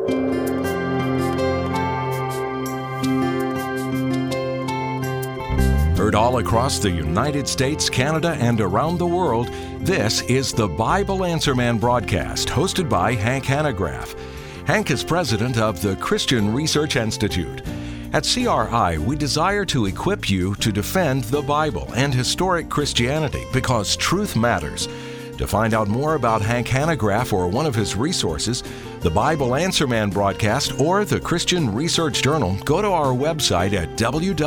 Heard all across the United States, Canada, and around the world, this is the Bible Answer Man broadcast, hosted by Hank Hanegraaff. Hank is president of the Christian Research Institute. At CRI, we desire to equip you to defend the Bible and historic Christianity because truth matters. To find out more about Hank Hanegraaff or one of his resources, the Bible Answer Man broadcast, or the Christian Research Journal, go to our website at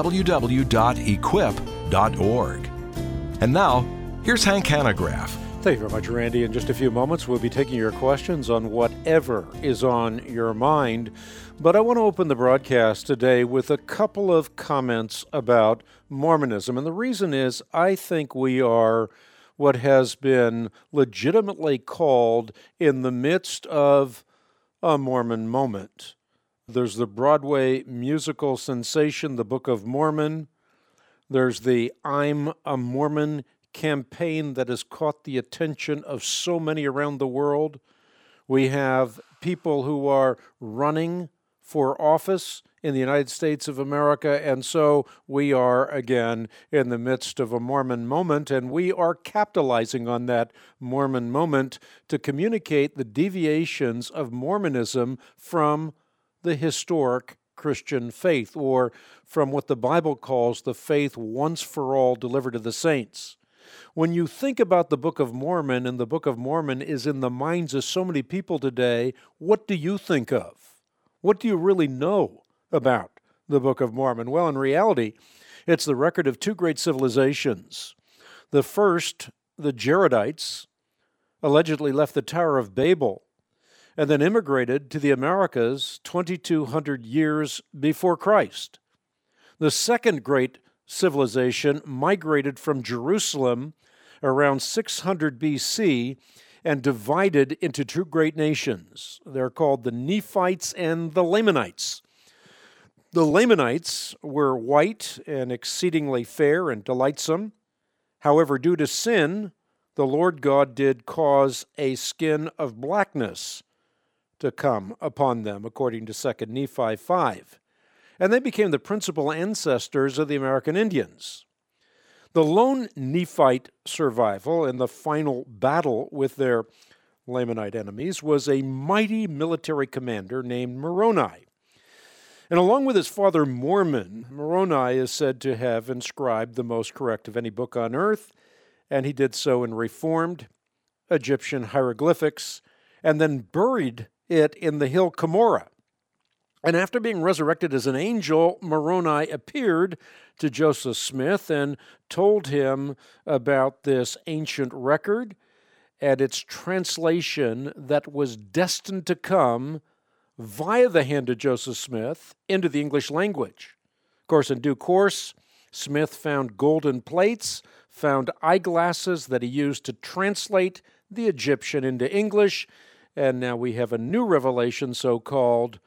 www.equip.org. And now, here's Hank Hanegraaff. Thank you very much, Randy. In just a few moments, we'll be taking your questions on whatever is on your mind. But I want to open the broadcast today with a couple of comments about Mormonism. And the reason is I think we are what has been legitimately called in the midst of a Mormon moment. There's the Broadway musical sensation, the Book of Mormon. There's the I'm a Mormon campaign that has caught the attention of so many around the world. We have people who are running for office in the United States of America, and so we are, again, in the midst of a Mormon moment, and we are capitalizing on that Mormon moment to communicate the deviations of Mormonism from the historic Christian faith, or from what the Bible calls the faith once for all delivered to the saints. When you think about the Book of Mormon, and the Book of Mormon is in the minds of so many people today, what do you think of? What do you really know about the Book of Mormon? Well, in reality, it's the record of two great civilizations. The first, the Jaredites, allegedly left the Tower of Babel and then immigrated to the Americas 2,200 years before Christ. The second great civilization migrated from Jerusalem around 600 BC and divided into two great nations. They're called the Nephites and the Lamanites. The Lamanites were white and exceedingly fair and delightsome. However, due to sin, the Lord God did cause a skin of blackness to come upon them, according to 2 Nephi 5. And they became the principal ancestors of the American Indians. The lone Nephite survival in the final battle with their Lamanite enemies was a mighty military commander named Moroni. And along with his father Mormon, Moroni is said to have inscribed the most correct of any book on earth, and he did so in Reformed Egyptian hieroglyphics, and then buried it in the hill Cumorah. And after being resurrected as an angel, Moroni appeared to Joseph Smith and told him about this ancient record and its translation that was destined to come via the hand of Joseph Smith into the English language. Of course, in due course, Smith found golden plates, found eyeglasses that he used to translate the Egyptian into English, and now we have a new revelation, so-called,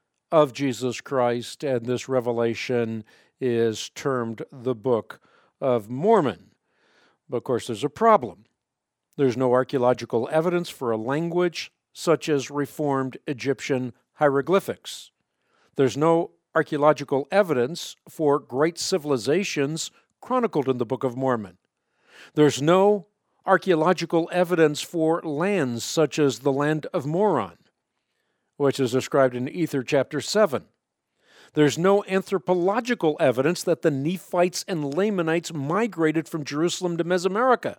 of Jesus Christ, and this revelation is termed the Book of Mormon. But of course, there's a problem. There's no archaeological evidence for a language such as Reformed Egyptian hieroglyphics. There's no archaeological evidence for great civilizations chronicled in the Book of Mormon. There's no archaeological evidence for lands such as the land of Moron, which is described in Ether chapter 7. There's no anthropological evidence that the Nephites and Lamanites migrated from Jerusalem to Mesoamerica.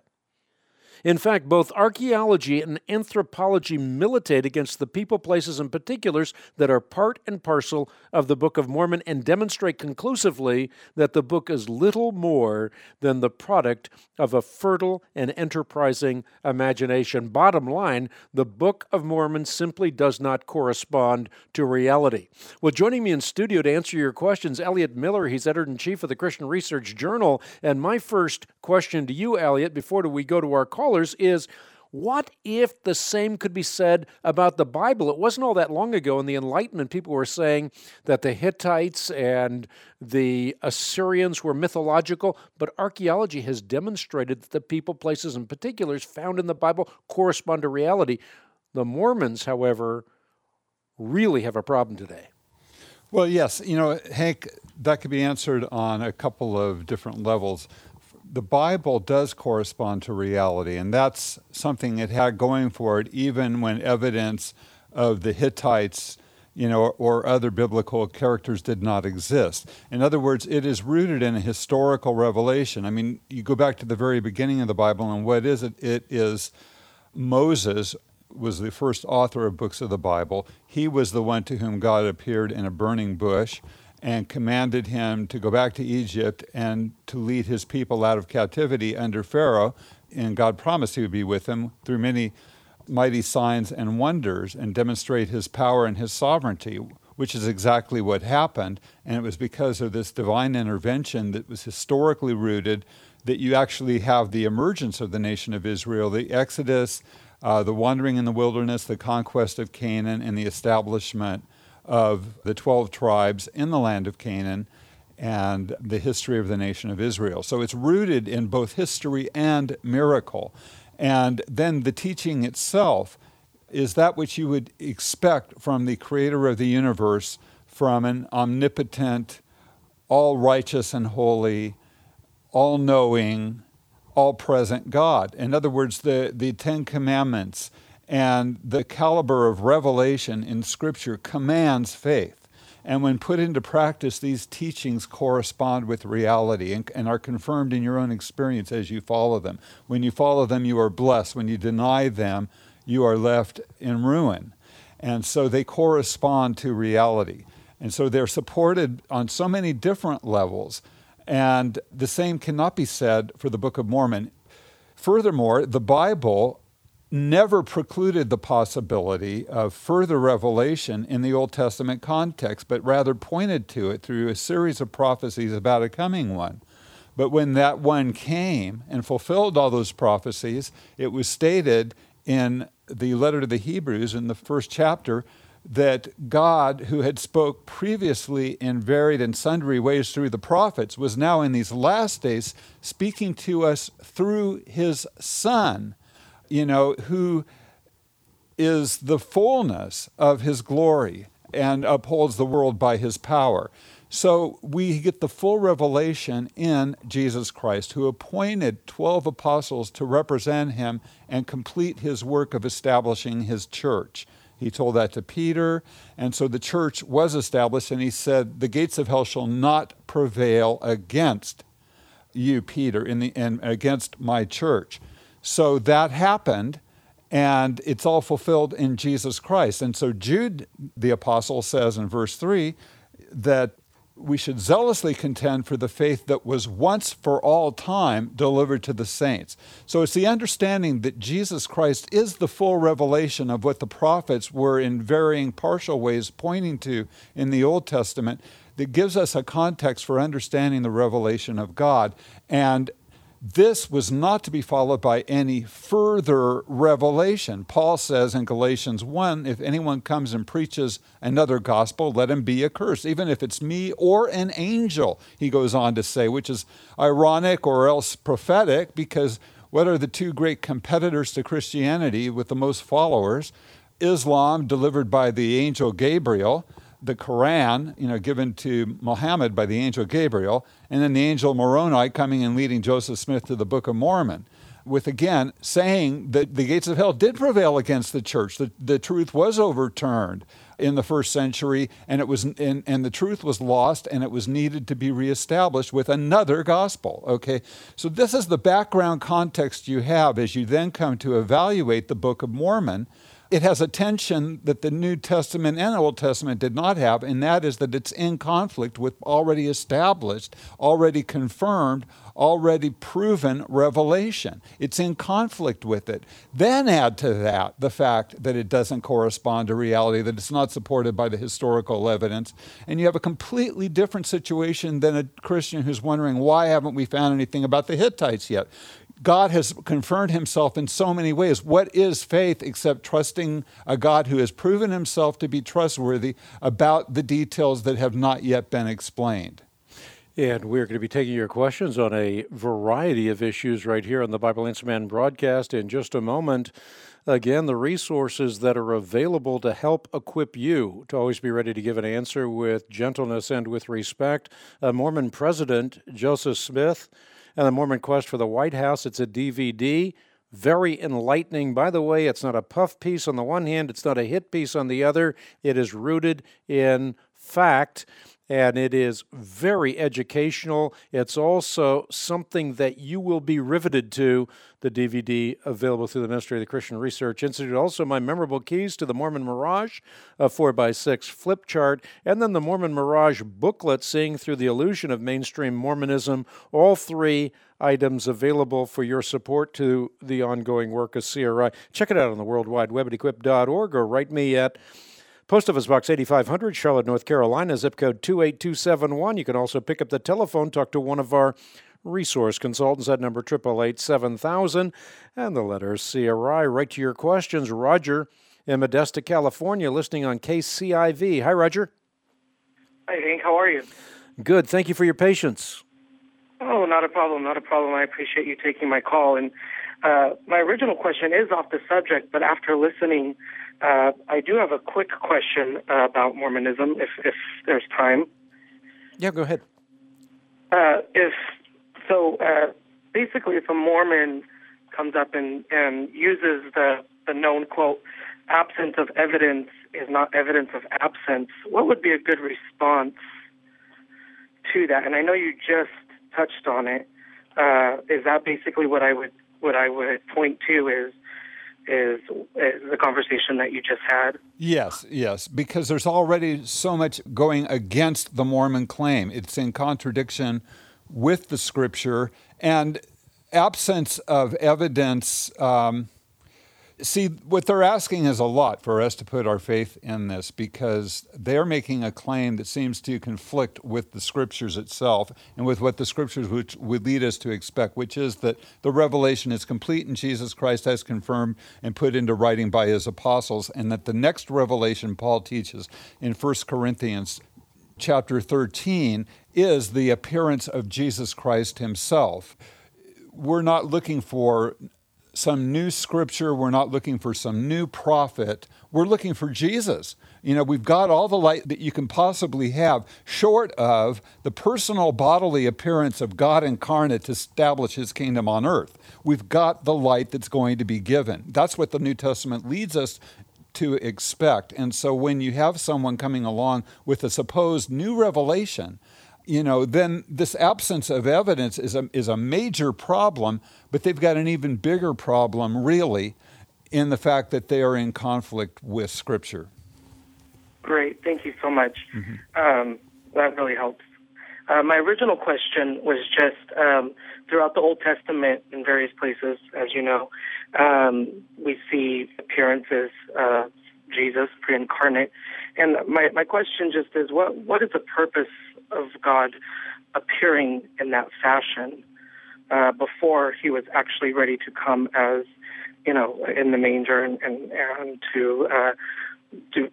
In fact, both archaeology and anthropology militate against the people, places, and particulars that are part and parcel of the Book of Mormon and demonstrate conclusively that the book is little more than the product of a fertile and enterprising imagination. Bottom line, the Book of Mormon simply does not correspond to reality. Well, joining me in studio to answer your questions, Elliot Miller. He's editor-in-chief of the Christian Research Journal. And my first question to you, Elliot, before we go to our callers, is what if the same could be said about the Bible? It wasn't all that long ago in the Enlightenment, people were saying that the Hittites and the Assyrians were mythological, but archaeology has demonstrated that the people, places, and particulars found in the Bible correspond to reality. The Mormons, however, really have a problem today? Well, yes. Hank, that could be answered on a couple of different levels. The Bible does correspond to reality, and that's something it had going for it even when evidence of the Hittites, or other biblical characters did not exist. In other words, it is rooted in a historical revelation. I mean, you go back to the very beginning of the Bible, and what is it? It is Moses was the first author of books of the Bible. He was the one to whom God appeared in a burning bush and commanded him to go back to Egypt and to lead his people out of captivity under Pharaoh. And God promised he would be with him through many mighty signs and wonders and demonstrate his power and his sovereignty, which is exactly what happened. And it was because of this divine intervention that was historically rooted that you actually have the emergence of the nation of Israel, the Exodus, the wandering in the wilderness, the conquest of Canaan, and the establishment of the 12 tribes in the land of Canaan, and the history of the nation of Israel. So it's rooted in both history and miracle. And then the teaching itself is that which you would expect from the creator of the universe, from an omnipotent, all-righteous and holy, all-knowing, all-present God. In other words, the Ten Commandments and the caliber of revelation in Scripture commands faith. And when put into practice, these teachings correspond with reality and are confirmed in your own experience as you follow them. When you follow them, you are blessed. When you deny them, you are left in ruin. And so they correspond to reality. And so they're supported on so many different levels. And the same cannot be said for the Book of Mormon. Furthermore, the Bible never precluded the possibility of further revelation in the Old Testament context, but rather pointed to it through a series of prophecies about a coming one. But when that one came and fulfilled all those prophecies, it was stated in the letter to the Hebrews in the first chapter that God, who had spoke previously in varied and sundry ways through the prophets, was now in these last days speaking to us through his Son, who is the fullness of his glory and upholds the world by his power. So we get the full revelation in Jesus Christ, who appointed 12 apostles to represent him and complete his work of establishing his church. He told that to Peter, and so the church was established, and he said, the gates of hell shall not prevail against you, Peter, and against my church. So that happened, and it's all fulfilled in Jesus Christ. And so Jude, the apostle, says in verse 3 that we should zealously contend for the faith that was once for all time delivered to the saints. So it's the understanding that Jesus Christ is the full revelation of what the prophets were in varying partial ways pointing to in the Old Testament that gives us a context for understanding the revelation of God. And this was not to be followed by any further revelation. Paul says in Galatians 1, if anyone comes and preaches another gospel, let him be accursed, even if it's me or an angel, he goes on to say, which is ironic or else prophetic, because what are the two great competitors to Christianity with the most followers? Islam, delivered by the angel Gabriel, the Quran, given to Muhammad by the angel Gabriel, and then the angel Moroni coming and leading Joseph Smith to the Book of Mormon, with again saying that the gates of hell did prevail against the church. The truth was overturned in the first century, and the truth was lost, and it was needed to be reestablished with another gospel. Okay, so this is the background context you have as you then come to evaluate the Book of Mormon. It has a tension that the New Testament and Old Testament did not have, and that is that it's in conflict with already established, already confirmed, already proven revelation. It's in conflict with it. Then add to that the fact that it doesn't correspond to reality, that it's not supported by the historical evidence, and you have a completely different situation than a Christian who's wondering, why haven't we found anything about the Hittites yet? God has confirmed himself in so many ways. What is faith except trusting a God who has proven himself to be trustworthy about the details that have not yet been explained? And we're going to be taking your questions on a variety of issues right here on the Bible Answer Man broadcast in just a moment. Again, the resources that are available to help equip you to always be ready to give an answer with gentleness and with respect. Mormon President Joseph Smith and the Mormon Quest for the White House. It's a DVD. Very enlightening. By the way, it's not a puff piece on the one hand, it's not a hit piece on the other. It is rooted in fact, and it is very educational. It's also something that you will be riveted to, the DVD available through the Ministry of the Christian Research Institute. Also, my memorable keys to the Mormon Mirage, a 4x6 flip chart, and then the Mormon Mirage booklet, Seeing Through the Illusion of Mainstream Mormonism. All three items available for your support to the ongoing work of CRI. Check it out on the World Wide Web at equip.org, or write me at Post Office Box 8500, Charlotte, North Carolina, zip code 28271. You can also pick up the telephone, talk to one of our resource consultants at number 888-7000, and the letter CRI. Right to your questions. Roger in Modesto, California, listening on KCIV. Hi, Roger. Hi, Hank. How are you? Good. Thank you for your patience. Oh, not a problem. Not a problem. I appreciate you taking my call. And my original question is off the subject, but after listening, I do have a quick question about Mormonism, if there's time. Yeah, go ahead. Basically, if a Mormon comes up and uses the known quote, absence of evidence is not evidence of absence, what would be a good response to that? And I know you just touched on it. Is that basically what I would point to is the conversation that you just had? Yes, because there's already so much going against the Mormon claim. It's in contradiction with the Scripture, and absence of evidence. See, what they're asking is a lot for us to put our faith in this, because they're making a claim that seems to conflict with the Scriptures itself and with what the Scriptures would lead us to expect, which is that the revelation is complete and Jesus Christ has confirmed and put into writing by his apostles, and that the next revelation Paul teaches in 1 Corinthians chapter 13 is the appearance of Jesus Christ himself. We're not looking for some new scripture. We're not looking for some new prophet. We're looking for Jesus. We've got all the light that you can possibly have, short of the personal bodily appearance of God incarnate to establish his kingdom on earth. We've got the light that's going to be given. That's what the New Testament leads us to expect. And so when you have someone coming along with a supposed new revelation, then this absence of evidence is a major problem, but they've got an even bigger problem, really, in the fact that they are in conflict with Scripture. Great. Thank you so much. Mm-hmm. That really helps. My original question was just throughout the Old Testament in various places, as you know, we see appearances of Jesus pre-incarnate. And my question just is, what is the purpose of God appearing in that fashion before he was actually ready to come as, in the manger and to do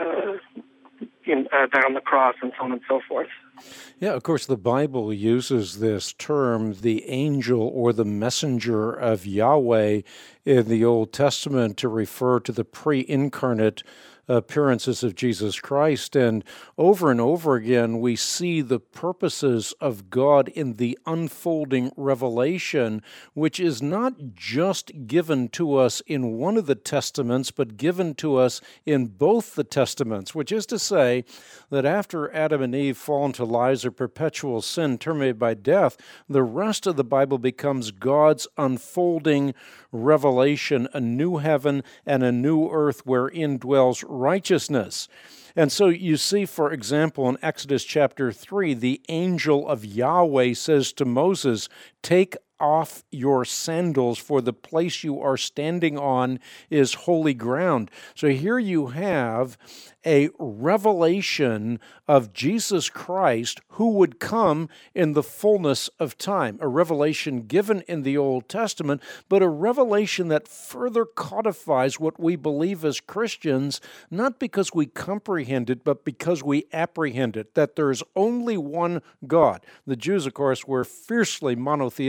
die on the cross and so on and so forth? Yeah, of course, the Bible uses this term, the angel or the messenger of Yahweh, in the Old Testament to refer to the pre-incarnate appearances of Jesus Christ. And over again, we see the purposes of God in the unfolding revelation, which is not just given to us in one of the Testaments, but given to us in both the Testaments, which is to say that after Adam and Eve fall into lives of perpetual sin terminated by death, the rest of the Bible becomes God's unfolding revelation, a new heaven and a new earth wherein dwells righteousness. And so you see, for example, in Exodus chapter 3, the angel of Yahweh says to Moses, "Take off your sandals, for the place you are standing on is holy ground." So here you have a revelation of Jesus Christ who would come in the fullness of time, a revelation given in the Old Testament, but a revelation that further codifies what we believe as Christians, not because we comprehend it, but because we apprehend it, that there is only one God. The Jews, of course, were fiercely monotheistic.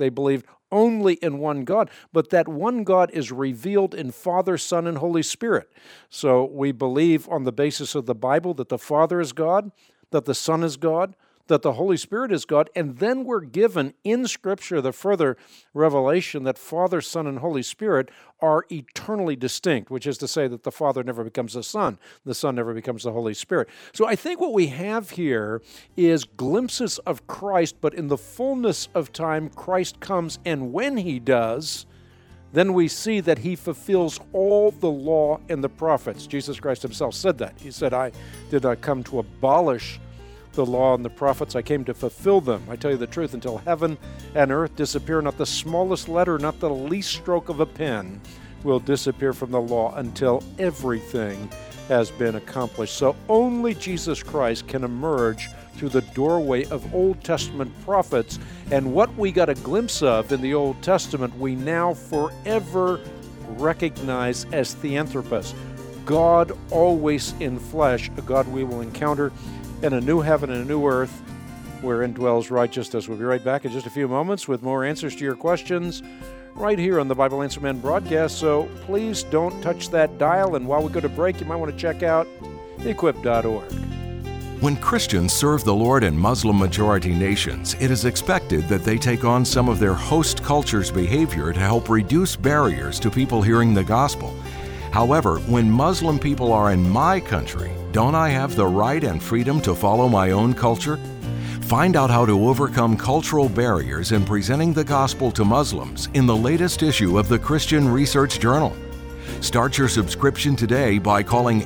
They believed only in one God, but that one God is revealed in Father, Son, and Holy Spirit. So we believe on the basis of the Bible that the Father is God, that the Son is God, that the Holy Spirit is God, and then we're given in Scripture the further revelation that Father, Son, and Holy Spirit are eternally distinct, which is to say that the Father never becomes the Son never becomes the Holy Spirit. So I think what we have here is glimpses of Christ, but in the fullness of time, Christ comes, and when He does, then we see that He fulfills all the law and the prophets. Jesus Christ Himself said that. He said, I did not come to abolish the law and the prophets, I came to fulfill them. I tell you the truth, until heaven and earth disappear, not the smallest letter, not the least stroke of a pen will disappear from the law until everything has been accomplished. So only Jesus Christ can emerge through the doorway of Old Testament prophets, and what we got a glimpse of in the Old Testament, we now forever recognize as Theanthropos, God always in flesh, a God we will encounter in a new heaven and a new earth wherein dwells righteousness. We'll be right back in just a few moments with more answers to your questions right here on the Bible Answer Man broadcast. So please don't touch that dial. And while we go to break, you might want to check out equip.org. When Christians serve the Lord in Muslim-majority nations, it is expected that they take on some of their host culture's behavior to help reduce barriers to people hearing the gospel. However, when Muslim people are in my country, don't I have the right and freedom to follow my own culture? Find out how to overcome cultural barriers in presenting the gospel to Muslims in the latest issue of the Christian Research Journal. Start your subscription today by calling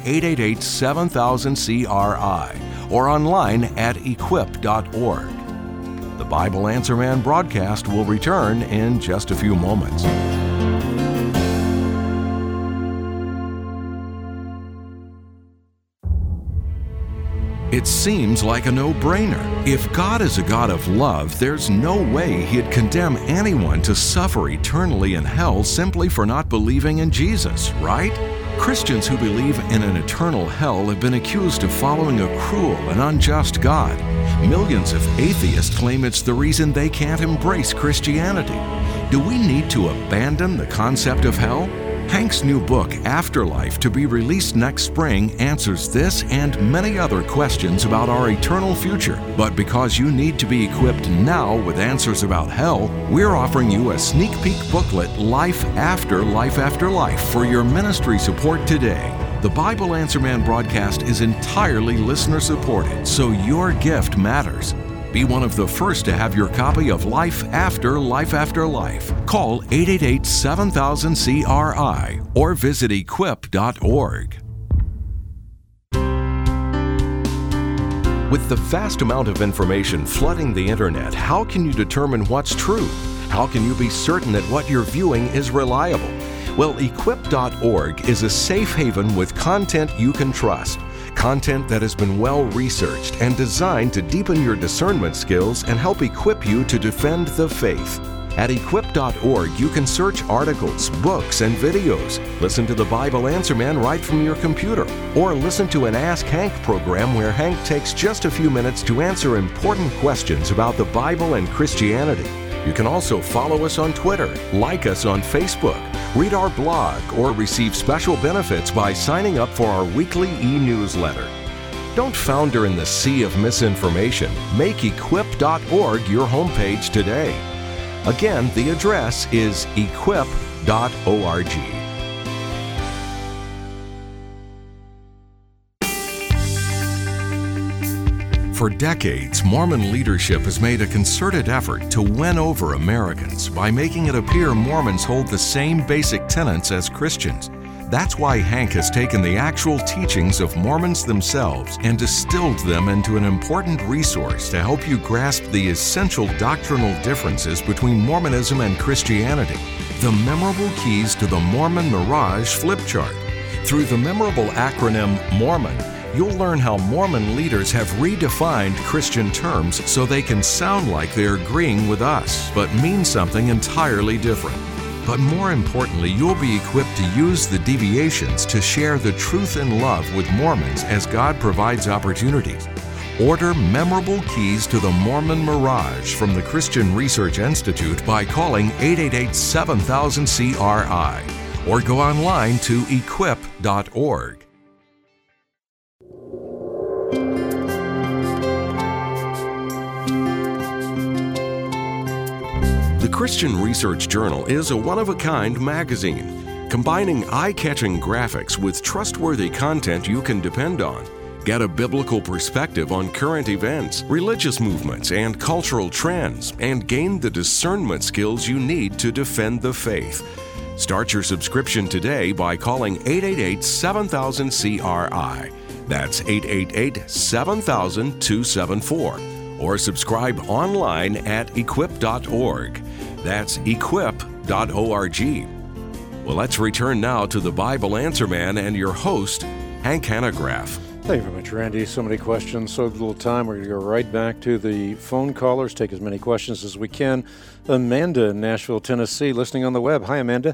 888-7000-CRI or online at equip.org. The Bible Answer Man broadcast will return in just a few moments. It seems like a no-brainer. If God is a God of love, there's no way He'd condemn anyone to suffer eternally in hell simply for not believing in Jesus, right? Christians who believe in an eternal hell have been accused of following a cruel and unjust God. Millions of atheists claim it's the reason they can't embrace Christianity. Do we need to abandon the concept of hell? Hank's new book, Afterlife, to be released next spring, answers this and many other questions about our eternal future. But because you need to be equipped now with answers about hell, we're offering you a sneak peek booklet, Life After Life, for your ministry support today. The Bible Answer Man broadcast is entirely listener-supported, so your gift matters. Be one of the first to have your copy of Life After Life. Call 888-7000-CRI or visit equip.org. With the vast amount of information flooding the internet, how can you determine what's true? How can you be certain that what you're viewing is reliable? Well, equip.org is a safe haven with content you can trust. Content that has been well researched and designed to deepen your discernment skills and help equip you to defend the faith. At equip.org, you can search articles, books, and videos, listen to the Bible Answer Man right from your computer, or listen to an Ask Hank program where Hank takes just a few minutes to answer important questions about the Bible and Christianity. You can also follow us on Twitter, like us on Facebook, read our blog, or receive special benefits by signing up for our weekly e-newsletter. Don't founder in the sea of misinformation. Make equip.org your homepage today. Again, the address is equip.org. For decades, Mormon leadership has made a concerted effort to win over Americans by making it appear Mormons hold the same basic tenets as Christians. That's why Hank has taken the actual teachings of Mormons themselves and distilled them into an important resource to help you grasp the essential doctrinal differences between Mormonism and Christianity. The memorable keys to the Mormon Mirage flip chart. Through the memorable acronym Mormon, you'll learn how Mormon leaders have redefined Christian terms so they can sound like they're agreeing with us, but mean something entirely different. But more importantly, you'll be equipped to use the deviations to share the truth and love with Mormons as God provides opportunities. Order memorable keys to the Mormon Mirage from the Christian Research Institute by calling 888-7000-CRI or go online to equip.org. The Christian Research Journal is a one-of-a-kind magazine, combining eye-catching graphics with trustworthy content you can depend on. Get a biblical perspective on current events, religious movements, and cultural trends, and gain the discernment skills you need to defend the faith. Start your subscription today by calling 888-7000-CRI. That's 888-7000-274. Or subscribe online at equip.org. That's equip.org. Well, let's return now to the Bible Answer Man and your host, Hank Hanegraaff. Thank you very much, Randy. So many questions, so little time. We're going to go right back to the phone callers, take as many questions as we can. Amanda in Nashville, Tennessee, listening on the web. Hi, Amanda.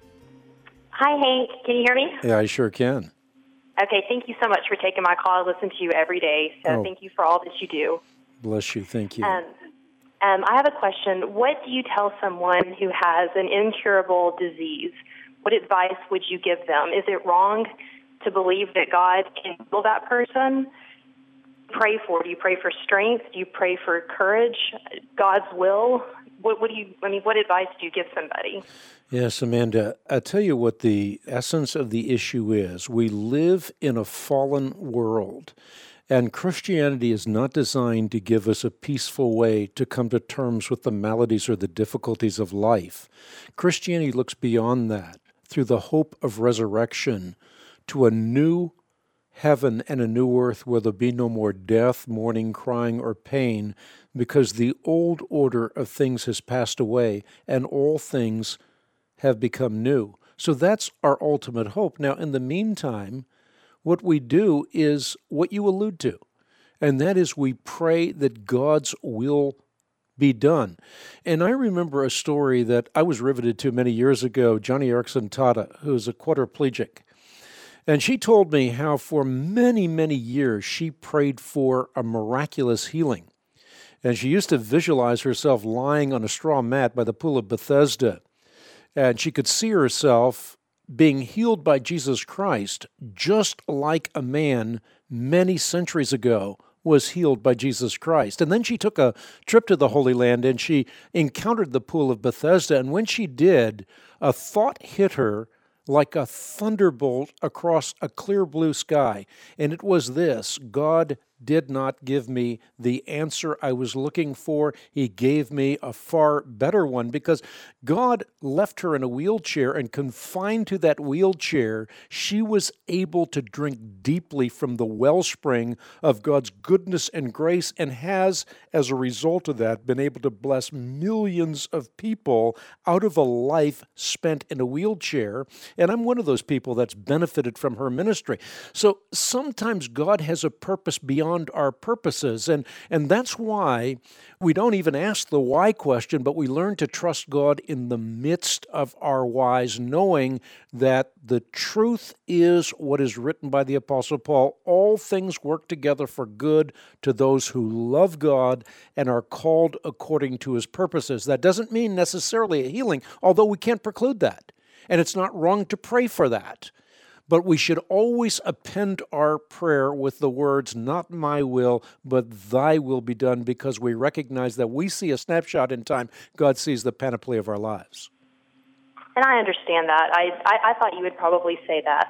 Hi, Hank. Can you hear me? Yeah, I sure can. Okay, thank you so much for taking my call. I listen to you every day, so thank you for all that you do. Bless you. Thank you. I have a question. What do you tell someone who has an incurable disease? What advice would you give them? Is it wrong to believe that God can heal that person? Pray for? Do you pray for strength? Do you pray for courage? God's will? What advice do you give somebody? Yes, Amanda, I'll tell you what the essence of the issue is. We live in a fallen world, and Christianity is not designed to give us a peaceful way to come to terms with the maladies or the difficulties of life. Christianity looks beyond that through the hope of resurrection to a new heaven and a new earth where there'll be no more death, mourning, crying, or pain, because the old order of things has passed away and all things have become new. So that's our ultimate hope. Now, in the meantime, what we do is what you allude to, and that is we pray that God's will be done. And I remember a story that I was riveted to many years ago, Joni Eareckson Tada, who's a quadriplegic. And she told me how for many, many years she prayed for a miraculous healing. And she used to visualize herself lying on a straw mat by the pool of Bethesda. And she could see herself being healed by Jesus Christ, just like a man many centuries ago was healed by Jesus Christ. And then she took a trip to the Holy Land and she encountered the pool of Bethesda. And when she did, a thought hit her like a thunderbolt across a clear blue sky. And it was this: God did not give me the answer I was looking for. He gave me a far better one, because God left her in a wheelchair, and confined to that wheelchair, she was able to drink deeply from the wellspring of God's goodness and grace, and has, as a result of that, been able to bless millions of people out of a life spent in a wheelchair. And I'm one of those people that's benefited from her ministry. So sometimes God has a purpose beyond our purposes, and that's why we don't even ask the why question, but we learn to trust God in the midst of our whys, knowing that the truth is what is written by the Apostle Paul: all things work together for good to those who love God and are called according to His purposes. That doesn't mean necessarily a healing, although we can't preclude that, and it's not wrong to pray for that. But we should always append our prayer with the words, "Not my will, but thy will be done," because we recognize that we see a snapshot in time. God sees the panoply of our lives. And I understand that. I thought you would probably say that.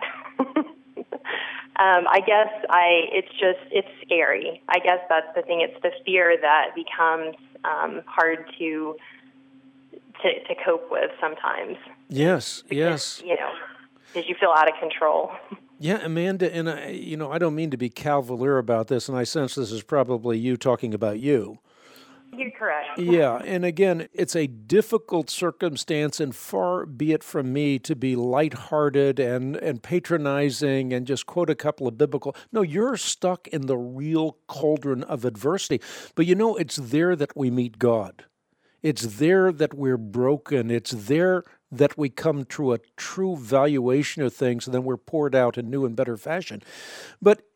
I guess it's scary. I guess that's the thing. It's the fear that becomes hard to cope with sometimes. Yes, because, yes. Because you feel out of control. Yeah, Amanda, and I don't mean to be cavalier about this, and I sense this is probably you talking about you. You're correct. Yeah, and again, it's a difficult circumstance, and far be it from me to be lighthearted and patronizing and just quote a couple of biblical. No, you're stuck in the real cauldron of adversity. But it's there that we meet God. It's there that we're broken. It's there that we come to a true valuation of things, and then we're poured out in new and better fashion. But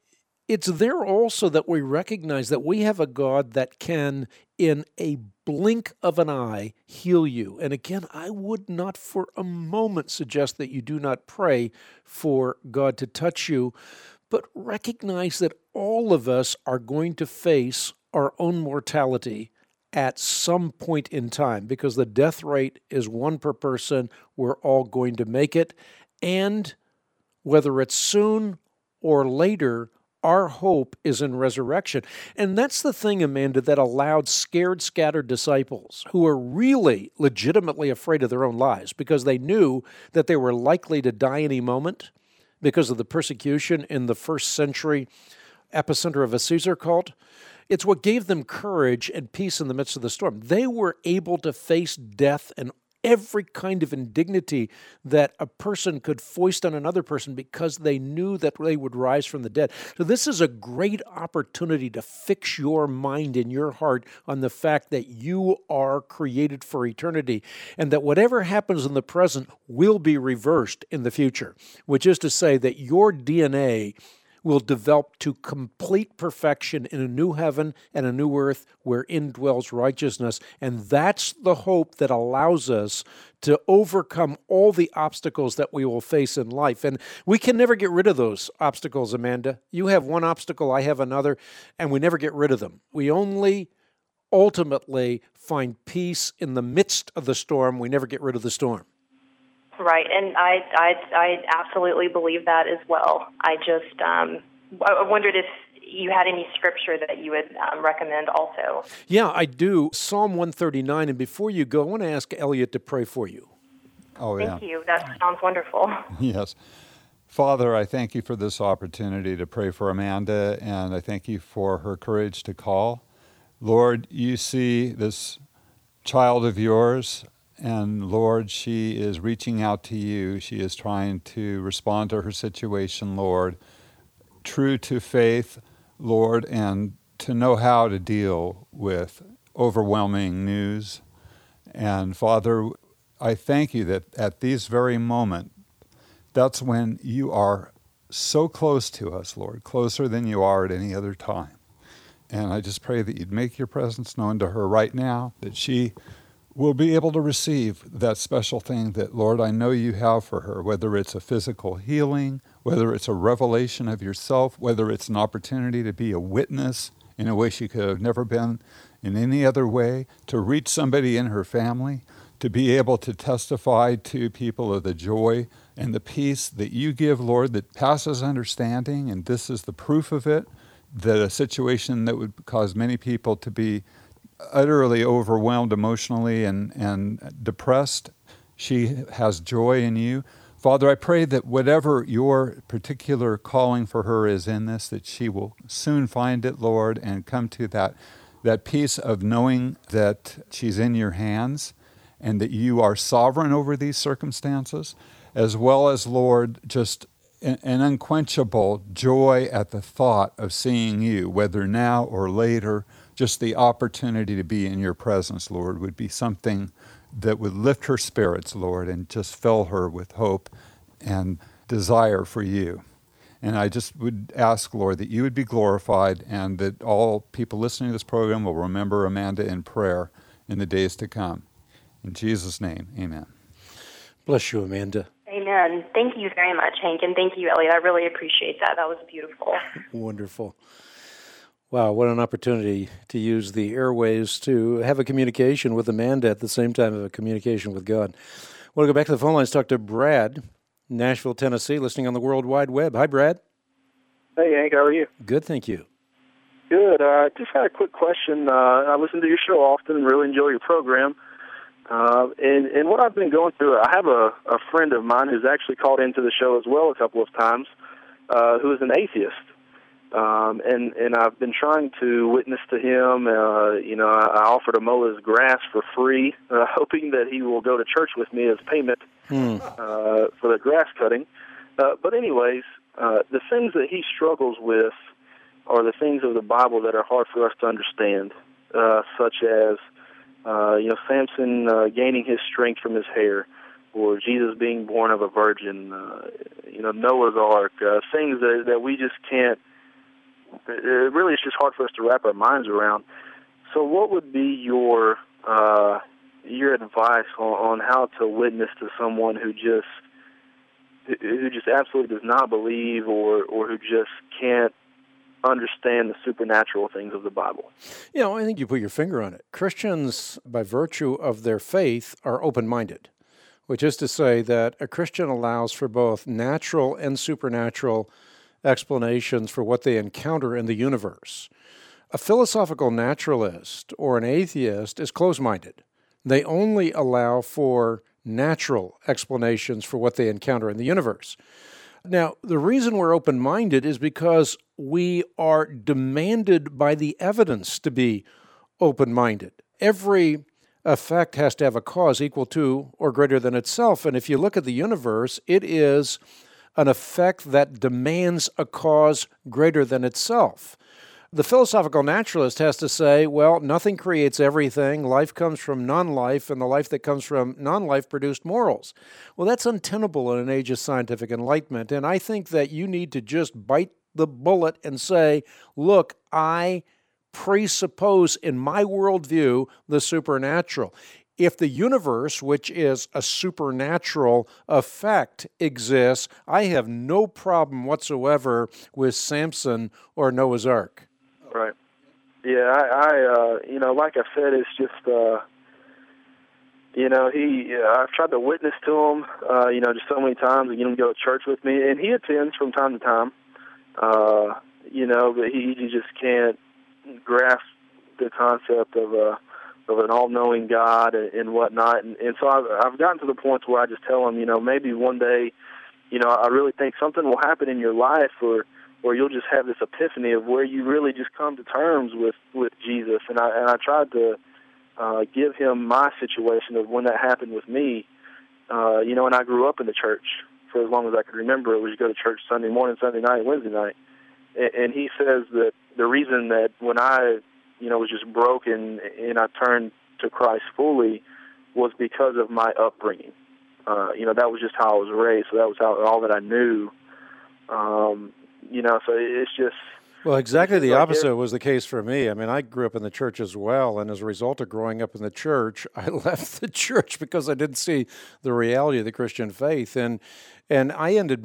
it's there also that we recognize that we have a God that can, in a blink of an eye, heal you. And again, I would not for a moment suggest that you do not pray for God to touch you, but recognize that all of us are going to face our own mortality at some point in time, because the death rate is 1 per person. We're all going to make it. And whether it's soon or later, our hope is in resurrection. And that's the thing, Amanda, that allowed scared, scattered disciples who were really legitimately afraid of their own lives because they knew that they were likely to die any moment because of the persecution in the first century epicenter of a Caesar cult. It's what gave them courage and peace in the midst of the storm. They were able to face death and every kind of indignity that a person could foist on another person because they knew that they would rise from the dead. So this is a great opportunity to fix your mind and your heart on the fact that you are created for eternity and that whatever happens in the present will be reversed in the future, which is to say that your DNA will develop to complete perfection in a new heaven and a new earth wherein dwells righteousness. And that's the hope that allows us to overcome all the obstacles that we will face in life. And we can never get rid of those obstacles, Amanda. You have one obstacle, I have another, and we never get rid of them. We only ultimately find peace in the midst of the storm. We never get rid of the storm. Right, and I absolutely believe that as well. I just I wondered if you had any scripture that you would recommend also. Yeah, I do. Psalm 139, and before you go, I want to ask Elliot to pray for you. Oh, yeah. Thank you. That sounds wonderful. Yes. Father, I thank you for this opportunity to pray for Amanda, and I thank you for her courage to call. Lord, you see this child of yours, and Lord, she is reaching out to you. She is trying to respond to her situation, Lord, true to faith, Lord, and to know how to deal with overwhelming news. And Father, I thank you that at this very moment, that's when you are so close to us, Lord, closer than you are at any other time. And I just pray that you'd make your presence known to her right now, that she will be able to receive that special thing that, Lord, I know you have for her, whether it's a physical healing, whether it's a revelation of yourself, whether it's an opportunity to be a witness in a way she could have never been in any other way, to reach somebody in her family, to be able to testify to people of the joy and the peace that you give, Lord, that passes understanding. And this is the proof of it, that a situation that would cause many people to be utterly overwhelmed emotionally and depressed, she has joy in you. Father, I pray that whatever your particular calling for her is in this, that she will soon find it, Lord, and come to that peace of knowing that she's in your hands and that you are sovereign over these circumstances, as well as, Lord, just an unquenchable joy at the thought of seeing you, whether now or later. Just the opportunity to be in your presence, Lord, would be something that would lift her spirits, Lord, and just fill her with hope and desire for you. And I just would ask, Lord, that you would be glorified and that all people listening to this program will remember Amanda in prayer in the days to come. In Jesus' name, amen. Bless you, Amanda. Amen. Thank you very much, Hank, and thank you, Elliot. I really appreciate that. That was beautiful. Wonderful. Wow, what an opportunity to use the airways to have a communication with Amanda at the same time of a communication with God. I want to go back to the phone lines, talk to Brad, Nashville, Tennessee, listening on the World Wide Web. Hi, Brad. Hey, Hank, how are you? Good, thank you. Good. Just had a quick question. I listen to your show often and really enjoy your program. And what I've been going through, I have a friend of mine who's actually called into the show as well a couple of times, who is an atheist. And I've been trying to witness to him. I offered to mow his grass for free, hoping that he will go to church with me as payment for the grass cutting. But anyways, the things that he struggles with are the things of the Bible that are hard for us to understand, such as Samson gaining his strength from his hair, or Jesus being born of a virgin, Noah's Ark, things that we just can't really it's just hard for us to wrap our minds around. So what would be your advice on how to witness to someone who just absolutely does not believe or who just can't understand the supernatural things of the Bible? I think you put your finger on it. Christians, by virtue of their faith, are open-minded, which is to say that a Christian allows for both natural and supernatural explanations for what they encounter in the universe. A philosophical naturalist or an atheist is closed-minded. They only allow for natural explanations for what they encounter in the universe. Now, the reason we're open-minded is because we are demanded by the evidence to be open-minded. Every effect has to have a cause equal to or greater than itself, and if you look at the universe, it is an effect that demands a cause greater than itself. The philosophical naturalist has to say, well, nothing creates everything. Life comes from non-life, and the life that comes from non-life produced morals. Well, that's untenable in an age of scientific enlightenment, and I think that you need to just bite the bullet and say, look, I presuppose in my worldview the supernatural. If the universe, which is a supernatural effect, exists, I have no problem whatsoever with Samson or Noah's Ark. Right. Yeah, I like I said, it's just, I've tried to witness to him, just so many times, and get him to go to church with me, and he attends from time to time, but he just can't grasp the concept of an all-knowing God and whatnot, and so I've gotten to the point where I just tell him, maybe one day, I really think something will happen in your life where you'll just have this epiphany of where you really just come to terms with Jesus. And I tried to give him my situation of when that happened with me. And I grew up in the church for as long as I could remember. It was go to church Sunday morning, Sunday night, Wednesday night. And he says that the reason that when I, was just broken and I turned to Christ fully was because of my upbringing. That was just how I was raised. So that was all that I knew. So it's just... Well, exactly the opposite was the case for me. I mean, I grew up in the church as well, and as a result of growing up in the church, I left the church because I didn't see the reality of the Christian faith. And I ended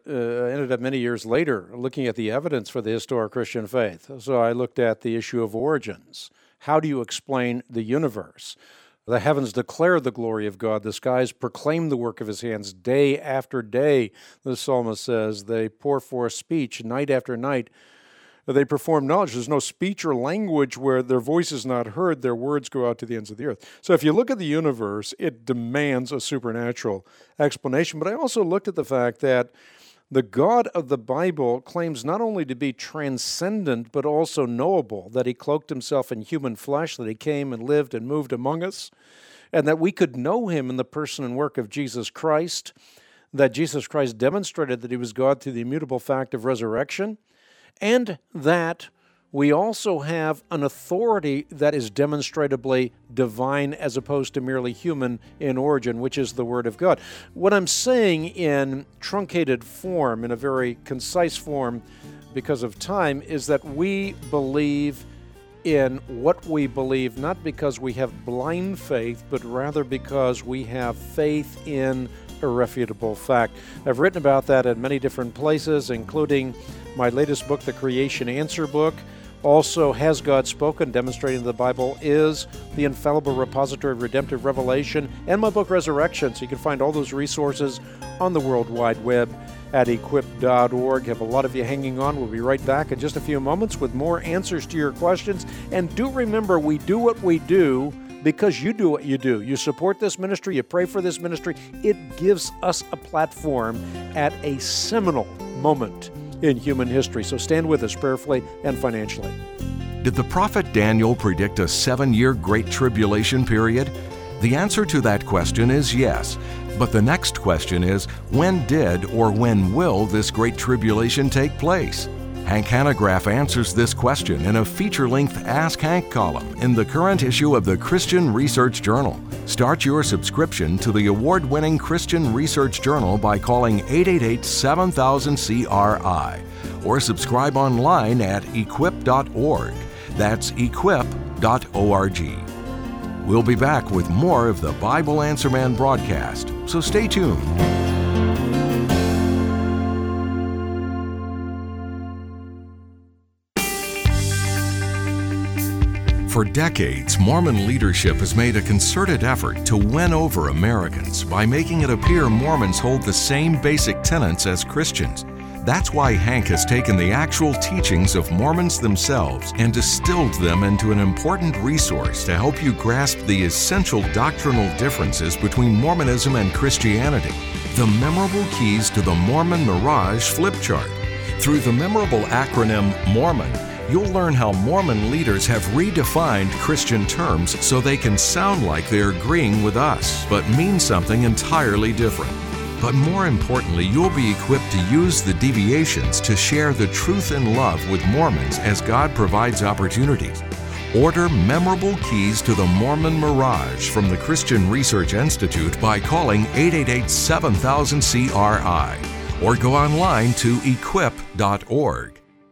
up many years later looking at the evidence for the historic Christian faith. So I looked at the issue of origins. How do you explain the universe? The heavens declare the glory of God. The skies proclaim the work of his hands day after day, the psalmist says. They pour forth speech night after night. They perform knowledge. There's no speech or language where their voice is not heard. Their words go out to the ends of the earth. So if you look at the universe, it demands a supernatural explanation. But I also looked at the fact that the God of the Bible claims not only to be transcendent, but also knowable, that he cloaked himself in human flesh, that he came and lived and moved among us, and that we could know him in the person and work of Jesus Christ, that Jesus Christ demonstrated that he was God through the immutable fact of resurrection, and that we also have an authority that is demonstrably divine as opposed to merely human in origin, which is the Word of God. What I'm saying in truncated form, in a very concise form because of time, is that we believe in what we believe, not because we have blind faith, but rather because we have faith in irrefutable fact. I've written about that in many different places, including my latest book, The Creation Answer Book. Also, Has God Spoken? Demonstrating the Bible is the infallible repository of redemptive revelation, and my book, Resurrection. So you can find all those resources on the World Wide Web at equip.org. Have a lot of you hanging on. We'll be right back in just a few moments with more answers to your questions. And do remember, we do what we do because you do what you do. You support this ministry, you pray for this ministry. It gives us a platform at a seminal moment in human history. So stand with us prayerfully and financially. Did the prophet Daniel predict a 7-year Great Tribulation period? The answer to that question is yes. But the next question is, when did or when will this Great Tribulation take place? Hank Hanegraaff answers this question in a feature-length Ask Hank column in the current issue of the Christian Research Journal. Start your subscription to the award-winning Christian Research Journal by calling 888-7000-CRI or subscribe online at equip.org. That's equip.org. We'll be back with more of the Bible Answer Man broadcast, so stay tuned. For decades, Mormon leadership has made a concerted effort to win over Americans by making it appear Mormons hold the same basic tenets as Christians. That's why Hank has taken the actual teachings of Mormons themselves and distilled them into an important resource to help you grasp the essential doctrinal differences between Mormonism and Christianity. The Memorable Keys to the Mormon Mirage Flip Chart. Through the memorable acronym Mormon, you'll learn how Mormon leaders have redefined Christian terms so they can sound like they're agreeing with us, but mean something entirely different. But more importantly, you'll be equipped to use the deviations to share the truth and love with Mormons as God provides opportunities. Order Memorable Keys to the Mormon Mirage from the Christian Research Institute by calling 888-7000-CRI or go online to equip.org.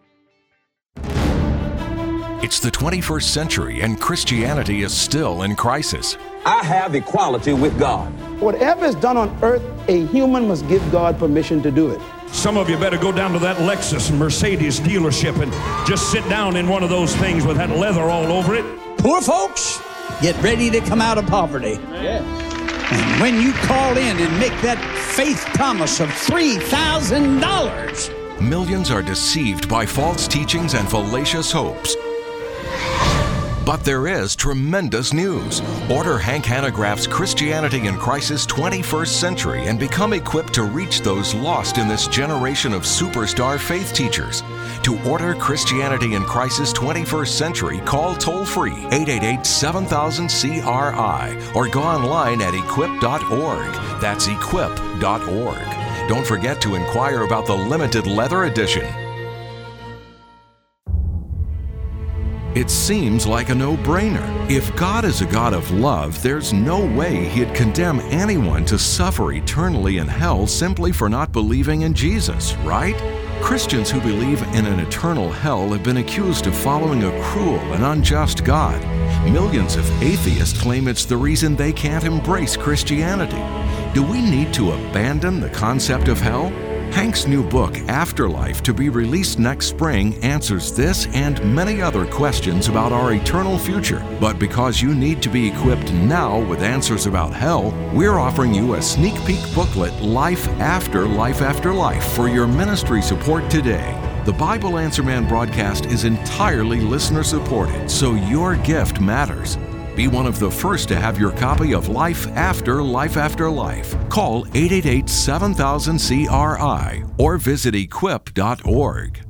It's the 21st century and Christianity is still in crisis. I have equality with God. Whatever is done on earth, a human must give God permission to do it. Some of you better go down to that Lexus and Mercedes dealership and just sit down in one of those things with that leather all over it. Poor folks, get ready to come out of poverty. Yes. And when you call in and make that faith promise of $3,000, millions are deceived by false teachings and fallacious hopes. But there is tremendous news. Order Hank Hanegraaff's Christianity in Crisis 21st Century and become equipped to reach those lost in this generation of superstar faith teachers. To order Christianity in Crisis 21st Century, call toll-free 888-7000-CRI or go online at equip.org. That's equip.org. Don't forget to inquire about the limited leather edition. It seems like a no-brainer. If God is a God of love, there's no way He'd condemn anyone to suffer eternally in hell simply for not believing in Jesus, right? Christians who believe in an eternal hell have been accused of following a cruel and unjust God. Millions of atheists claim it's the reason they can't embrace Christianity. Do we need to abandon the concept of hell? Hank's new book, Afterlife, to be released next spring, answers this and many other questions about our eternal future. But because you need to be equipped now with answers about hell, we're offering you a sneak peek booklet, Life After Life After Life, for your ministry support today. The Bible Answer Man broadcast is entirely listener-supported, so your gift matters. Be one of the first to have your copy of Life After Life After Life. Call 888-7000-CRI or visit equip.org.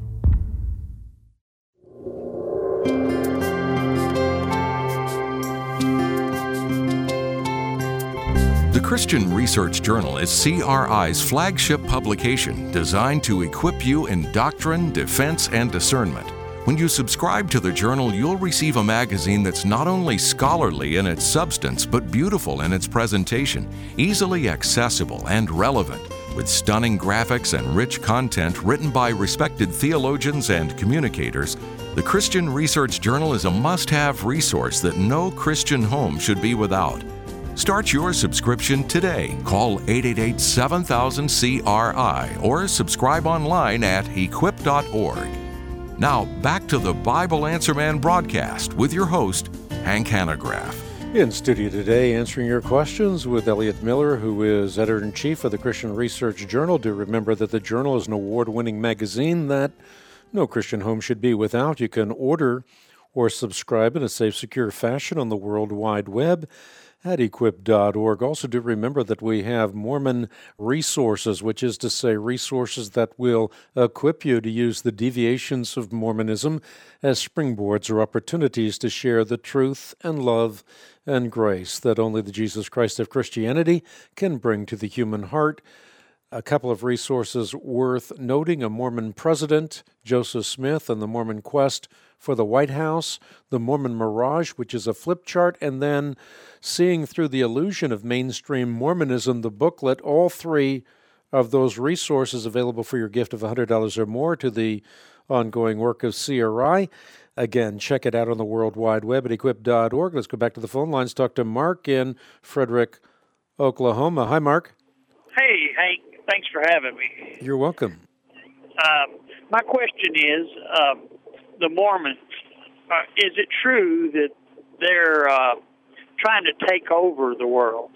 The Christian Research Journal is CRI's flagship publication designed to equip you in doctrine, defense, and discernment. When you subscribe to the journal, you'll receive a magazine that's not only scholarly in its substance, but beautiful in its presentation, easily accessible and relevant, with stunning graphics and rich content written by respected theologians and communicators. The Christian Research Journal is a must-have resource that no Christian home should be without. Start your subscription today. Call 888-7000-CRI or subscribe online at equip.org. Now, back to the Bible Answer Man broadcast with your host, Hank Hanegraaff. In studio today, answering your questions with Elliot Miller, who is editor-in-chief of the Christian Research Journal. Do remember that the journal is an award-winning magazine that no Christian home should be without. You can order or subscribe in a safe, secure fashion on the World Wide Web at equip.org. Also, do remember that we have Mormon resources, which is to say resources that will equip you to use the deviations of Mormonism as springboards or opportunities to share the truth and love and grace that only the Jesus Christ of Christianity can bring to the human heart. A couple of resources worth noting: A Mormon President, Joseph Smith, and the Mormon Quest for the White House, The Mormon Mirage, which is a flip chart, and then Seeing Through the Illusion of Mainstream Mormonism, the booklet. All three of those resources available for your gift of $100 or more to the ongoing work of CRI. Again, check it out on the World Wide Web at equip.org. Let's go back to the phone lines. Talk to Mark in Frederick, Oklahoma. Hi, Mark. Hey, Hank. Thanks for having me. You're welcome. My question is, the Mormons, is it true that they're trying to take over the world?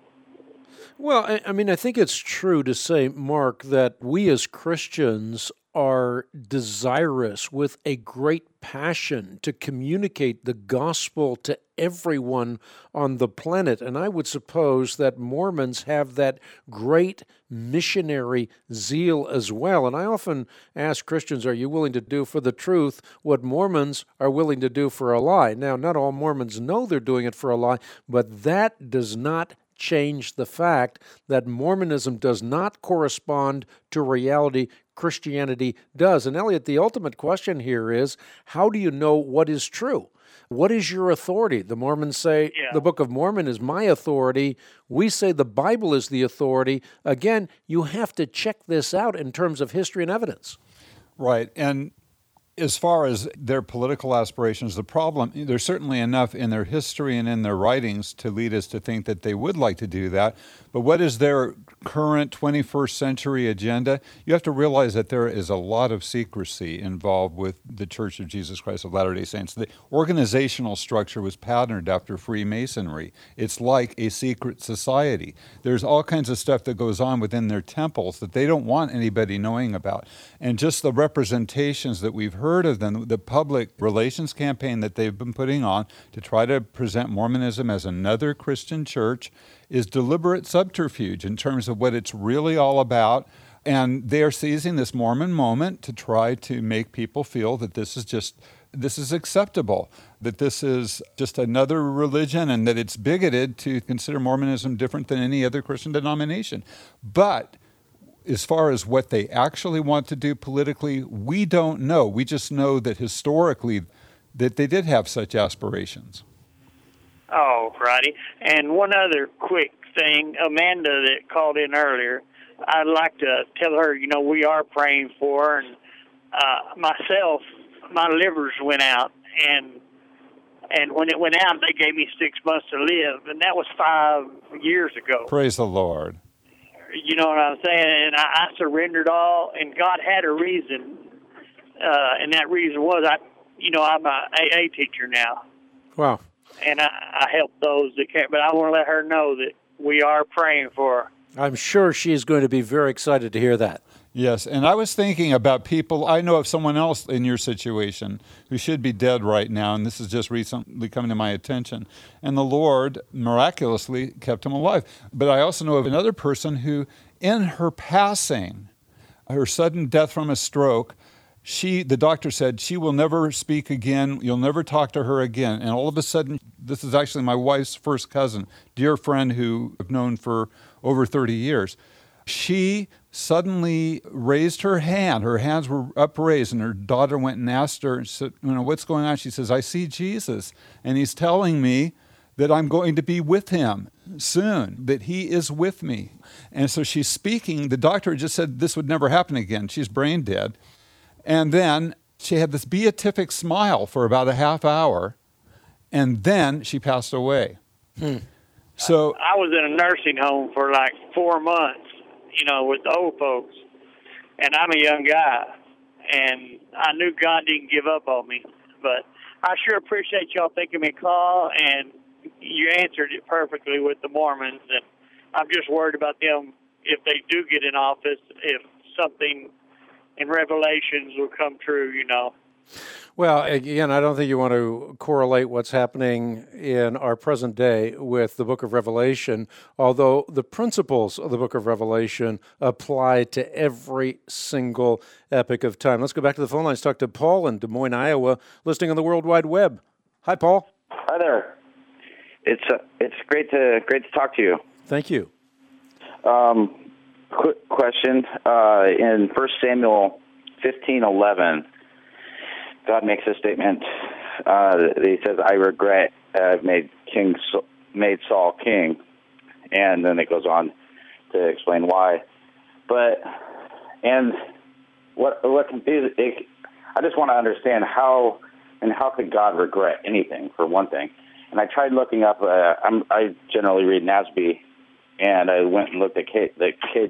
Well, I mean, I think it's true to say, Mark, that we as Christians are desirous with a great passion to communicate the gospel to everyone on the planet. And I would suppose that Mormons have that great missionary zeal as well. And I often ask Christians, are you willing to do for the truth what Mormons are willing to do for a lie? Now, not all Mormons know they're doing it for a lie, but that does not change the fact that Mormonism does not correspond to reality. Christianity does. And Elliot, the ultimate question here is, how do you know what is true? What is your authority? The Mormons say the Book of Mormon is my authority. We say the Bible is the authority. Again, you have to check this out in terms of history and evidence. Right. And as far as their political aspirations, the problem, there's certainly enough in their history and in their writings to lead us to think that they would like to do that. But what is their current 21st century agenda? You have to realize that there is a lot of secrecy involved with the Church of Jesus Christ of Latter-day Saints. The organizational structure was patterned after Freemasonry. It's like a secret society. There's all kinds of stuff that goes on within their temples that they don't want anybody knowing about. And just the representations that we've heard of them, the public relations campaign that they've been putting on to try to present Mormonism as another Christian church, is deliberate subterfuge in terms of what it's really all about. And they are seizing this Mormon moment to try to make people feel that this is acceptable, that this is just another religion and that it's bigoted to consider Mormonism different than any other Christian denomination. But as far as what they actually want to do politically, we don't know. We just know that historically that they did have such aspirations. Oh, righty. And one other quick thing, Amanda that called in earlier, I'd like to tell her, we are praying for her. And myself, my livers went out, and when it went out, they gave me 6 months to live, and that was 5 years ago. Praise the Lord. You know what I'm saying? And I surrendered all, and God had a reason, and that reason was I'm a AA teacher now. Wow. And I help those that can't, but I want to let her know that we are praying for her. I'm sure she's going to be very excited to hear that. Yes, and I was thinking about people, I know of someone else in your situation who should be dead right now, and this is just recently coming to my attention, and the Lord miraculously kept him alive. But I also know of another person who, in her passing, her sudden death from a stroke, the doctor said, she will never speak again, you'll never talk to her again. And all of a sudden, this is actually my wife's first cousin, dear friend who I've known for over 30 years. She suddenly raised her hand. Her hands were upraised, and her daughter went and asked her, and said, what's going on? She says, I see Jesus, and he's telling me that I'm going to be with him soon, that he is with me. And so she's speaking. The doctor just said this would never happen again. She's brain dead. And then she had this beatific smile for about a half hour, and then she passed away. So I was in a nursing home for like 4 months, with the old folks, and I'm a young guy, and I knew God didn't give up on me. But I sure appreciate y'all taking me a call, and you answered it perfectly with the Mormons, and I'm just worried about them if they do get in office, if something in Revelations will come true, Well, again, I don't think you want to correlate what's happening in our present day with the book of Revelation, although the principles of the book of Revelation apply to every single epoch of time. Let's go back to the phone lines. Talk to Paul in Des Moines, Iowa, listening on the World Wide Web. Hi, Paul. Hi there. It's great to talk to you. Thank you. quick question. In 1 Samuel 15:11, God makes a statement. He says, "I regret I've made Saul king," and then it goes on to explain why. What confuses it, I just want to understand how could God regret anything, for one thing. And I tried looking up. I generally read NASB, and I went and looked at the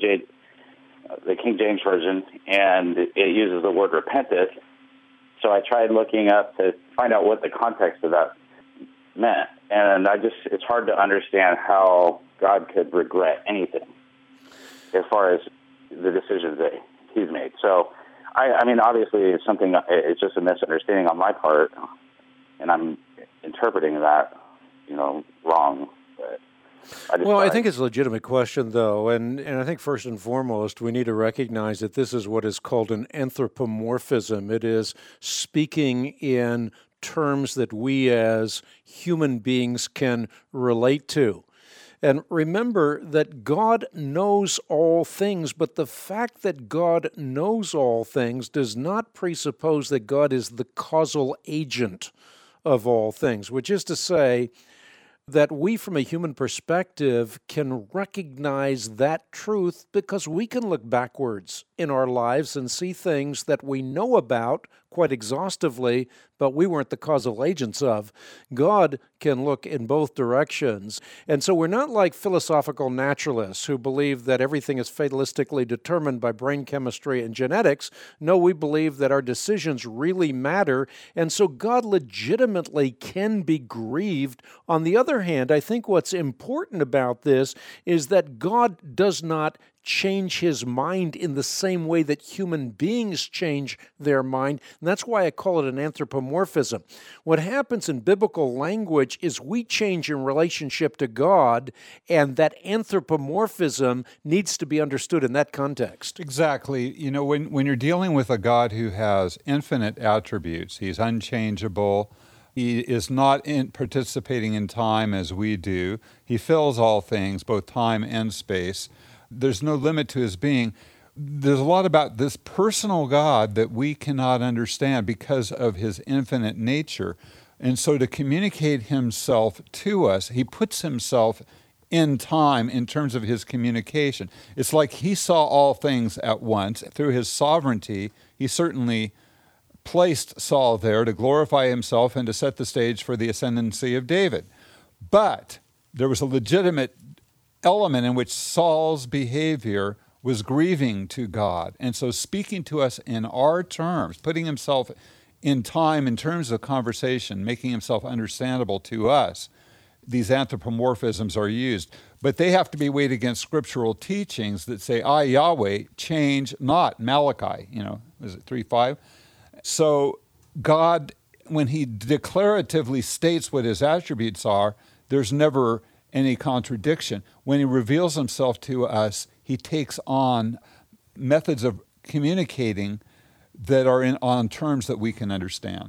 King James Version, and it uses the word repenteth. So I tried looking up to find out what the context of that meant, and it's hard to understand how God could regret anything as far as the decisions that He's made. So, I mean, obviously, it's just a misunderstanding on my part, and I'm interpreting that, wrong. But I think it's a legitimate question, though, and I think first and foremost, we need to recognize that this is what is called an anthropomorphism. It is speaking in terms that we as human beings can relate to. And remember that God knows all things, but the fact that God knows all things does not presuppose that God is the causal agent of all things, which is to say that we, from a human perspective, can recognize that truth because we can look backwards in our lives and see things that we know about quite exhaustively, but we weren't the causal agents of. God can look in both directions. And so we're not like philosophical naturalists who believe that everything is fatalistically determined by brain chemistry and genetics. No, we believe that our decisions really matter, and so God legitimately can be grieved. On the other hand, I think what's important about this is that God does not change His mind in the same way that human beings change their mind. And that's why I call it an anthropomorphism. What happens in biblical language is we change in relationship to God, and that anthropomorphism needs to be understood in that context. Exactly. When you're dealing with a God who has infinite attributes, He's unchangeable, He is not participating in time as we do, He fills all things, both time and space. There's no limit to His being. There's a lot about this personal God that we cannot understand because of His infinite nature. And so to communicate Himself to us, He puts Himself in time in terms of His communication. It's like He saw all things at once. Through His sovereignty, He certainly placed Saul there to glorify Himself and to set the stage for the ascendancy of David. But there was a legitimate element in which Saul's behavior was grieving to God. And so speaking to us in our terms, putting Himself in time in terms of conversation, making Himself understandable to us, these anthropomorphisms are used. But they have to be weighed against scriptural teachings that say, I, Yahweh, change not. Malachi, is it 3:5? So God, when He declaratively states what His attributes are, there's never any contradiction. When He reveals Himself to us, He takes on methods of communicating that are on terms that we can understand.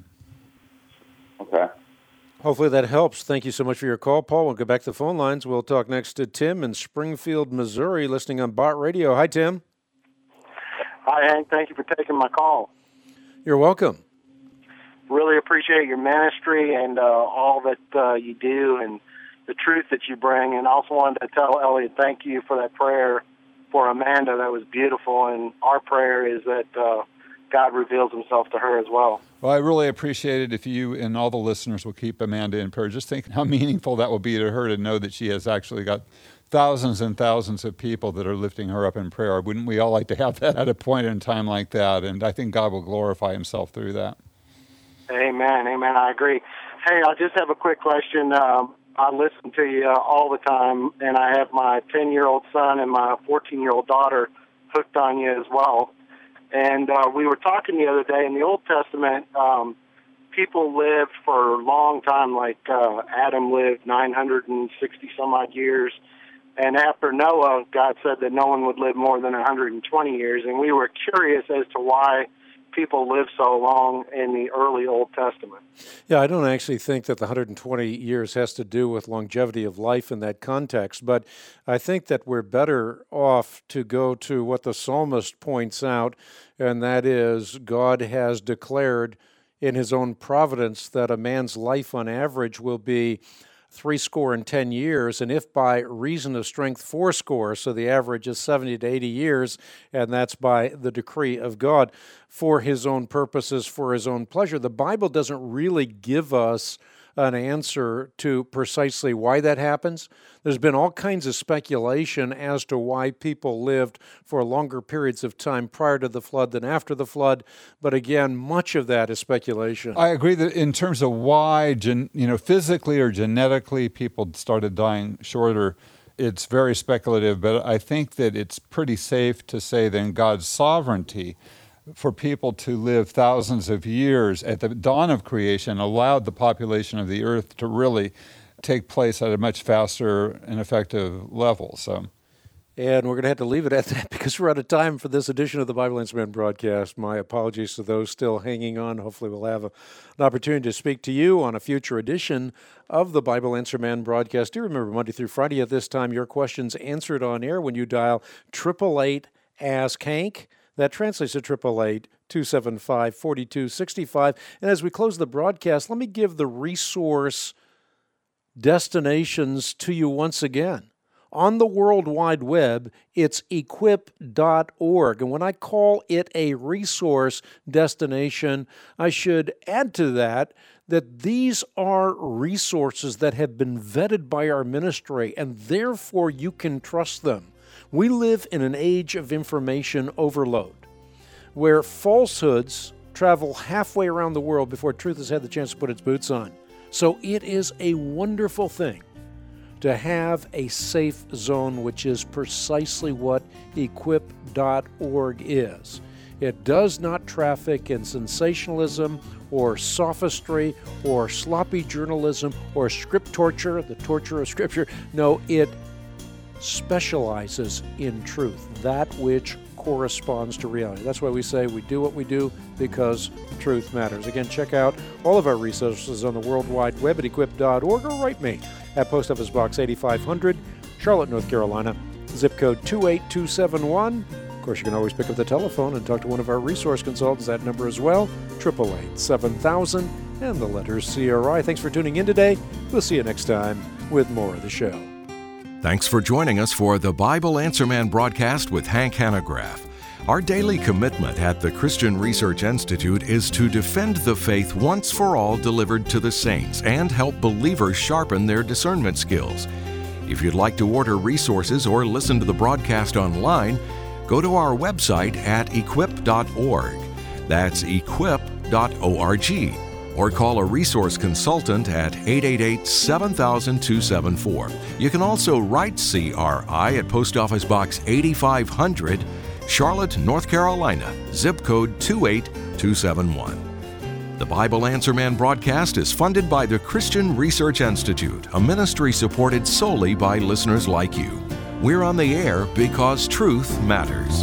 Okay. Hopefully that helps. Thank you so much for your call, Paul. We'll go back to the phone lines. We'll talk next to Tim in Springfield, Missouri, listening on Bott Radio. Hi, Tim. Hi, Hank. Thank you for taking my call. You're welcome. Really appreciate your ministry and all that you do and the truth that you bring. And also wanted to tell Elliot, thank you for that prayer for Amanda. That was beautiful. And our prayer is that God reveals Himself to her as well. Well, I really appreciate it if you and all the listeners will keep Amanda in prayer. Just think how meaningful that will be to her to know that she has actually got thousands and thousands of people that are lifting her up in prayer. Wouldn't we all like to have that at a point in time like that? And I think God will glorify Himself through that. Amen. Amen. I agree. Hey, I just have a quick question. I listen to you all the time, and I have my 10-year-old son and my 14-year-old daughter hooked on you as well. And we were talking the other day, in the Old Testament, people lived for a long time, like Adam lived 960-some-odd years. And after Noah, God said that no one would live more than 120 years. And we were curious as to why people lived so long in the early Old Testament. Yeah, I don't actually think that the 120 years has to do with longevity of life in that context, but I think that we're better off to go to what the psalmist points out, and that is God has declared in his own providence that a man's life on average will be 70 years, and if by reason of strength 80, so the average is 70 to 80 years, and that's by the decree of God for his own purposes, for his own pleasure. The Bible doesn't really give us an answer to precisely why that happens. There's been all kinds of speculation as to why people lived for longer periods of time prior to the flood than after the flood, but again, much of that is speculation. I agree that in terms of why, physically or genetically people started dying shorter, it's very speculative, but I think that it's pretty safe to say that in God's sovereignty, for people to live thousands of years at the dawn of creation allowed the population of the earth to really take place at a much faster and effective level. And we're going to have to leave it at that because we're out of time for this edition of the Bible Answer Man broadcast. My apologies to those still hanging on. Hopefully we'll have an opportunity to speak to you on a future edition of the Bible Answer Man broadcast. Do remember Monday through Friday at this time, your questions answered on air when you dial 888-ASK-HANK. That translates to 888-275-4265. And as we close the broadcast, let me give the resource destinations to you once again. On the World Wide Web, it's equip.org. And when I call it a resource destination, I should add to that these are resources that have been vetted by our ministry, and therefore you can trust them. We live in an age of information overload, where falsehoods travel halfway around the world before truth has had the chance to put its boots on. So it is a wonderful thing to have a safe zone, which is precisely what equip.org is. It does not traffic in sensationalism or sophistry or sloppy journalism or script torture, the torture of Scripture. No, it specializes in truth, that which corresponds to reality. That's why we say we do what we do, because truth matters. Again, check out all of our resources on the World Wide Web at equip.org, or write me at Post Office Box 8500, Charlotte, North Carolina, zip code 28271. Of course, you can always pick up the telephone and talk to one of our resource consultants. That number as well, 888-7000, and the letters CRI. Thanks for tuning in today. We'll see you next time with more of the show. Thanks for joining us for the Bible Answer Man broadcast with Hank Hanegraaff. Our daily commitment at the Christian Research Institute is to defend the faith once for all delivered to the saints and help believers sharpen their discernment skills. If you'd like to order resources or listen to the broadcast online, go to our website at equip.org. That's equip.org. Or call a resource consultant at 888-7000-274. You can also write CRI at Post Office Box 8500, Charlotte, North Carolina, zip code 28271. The Bible Answer Man broadcast is funded by the Christian Research Institute, a ministry supported solely by listeners like you. We're on the air because truth matters.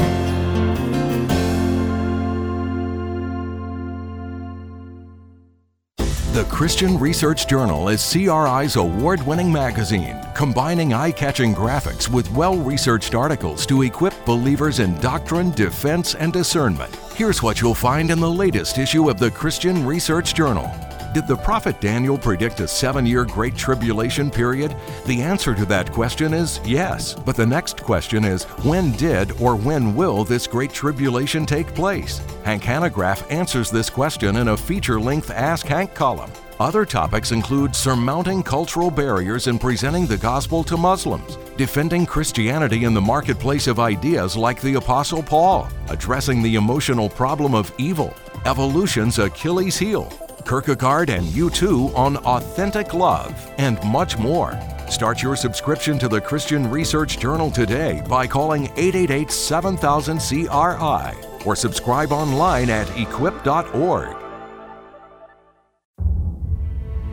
The Christian Research Journal is CRI's award-winning magazine, combining eye-catching graphics with well-researched articles to equip believers in doctrine, defense, and discernment. Here's what you'll find in the latest issue of the Christian Research Journal. Did the prophet Daniel predict a 7-year Great Tribulation period? The answer to that question is yes. But the next question is, when did or when will this Great Tribulation take place? Hank Hanegraaff answers this question in a feature-length Ask Hank column. Other topics include surmounting cultural barriers and presenting the gospel to Muslims, defending Christianity in the marketplace of ideas like the Apostle Paul, addressing the emotional problem of evil, evolution's Achilles heel, Kierkegaard and U2 on authentic love, and much more. Start your subscription to the Christian Research Journal today by calling 888-7000-CRI or subscribe online at equip.org.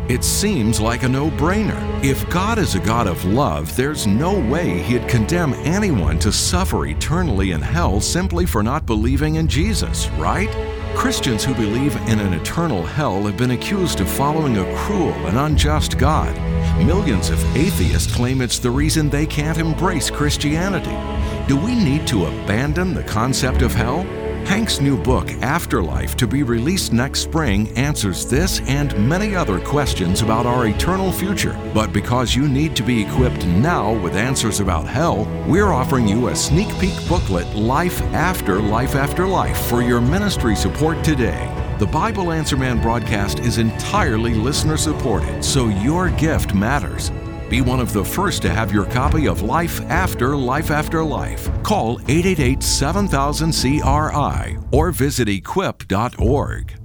It seems like a no-brainer. If God is a God of love, there's no way He'd condemn anyone to suffer eternally in hell simply for not believing in Jesus, right? Christians who believe in an eternal hell have been accused of following a cruel and unjust God. Millions of atheists claim it's the reason they can't embrace Christianity. Do we need to abandon the concept of hell? Hank's new book, Afterlife, to be released next spring, answers this and many other questions about our eternal future. But because you need to be equipped now with answers about hell, we're offering you a sneak peek booklet, Life After Life, for your ministry support today. The Bible Answer Man broadcast is entirely listener-supported, so your gift matters. Be one of the first to have your copy of Life After Life. Call 888-7000-CRI or visit equip.org.